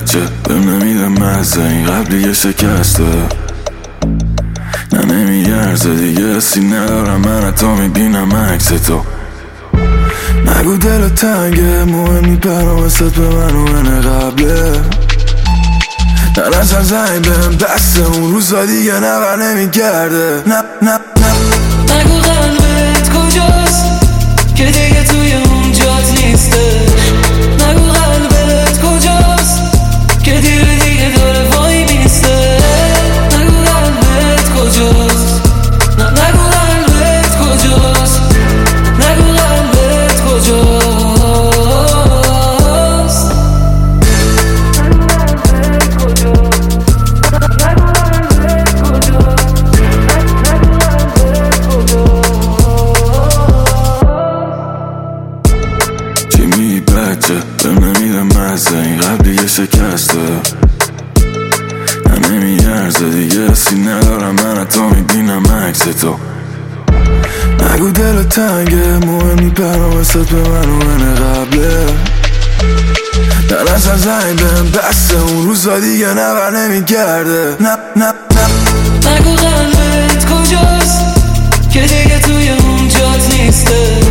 بچه بهم نمیده مزه، این قبلی یه شکسته نه نمیارزه دیگه، حسی ندارم من حتی میبینم عکس تو. نگو دل تنگه مهمی پرامست به من اون قبله، نه نزن زنگ بهم بسته اون روزا دیگه نبر نمیگرده. نگو قلبت کجاست که دیگه توی اون جات نیستش. نگو قلبت کجاست که دیگه داره وای میسته. نگو قلبت کجاست، نگو قلبت کجاست، نگو قلبت کجاست. چی میگی بچه بهم نمیده مزه، این قبلی یه شکسته نه نمیارزه دیگه، حسی ندارم من حتی میبینم عکس تو. نگو دل تنگه مهمی پرامست به من اون قبله، نه نزن زنگ بهم بسته اون روزا دیگه نبر نمیگرده. نگو قلبت کجاست که دیگه توی اون جات نیسته.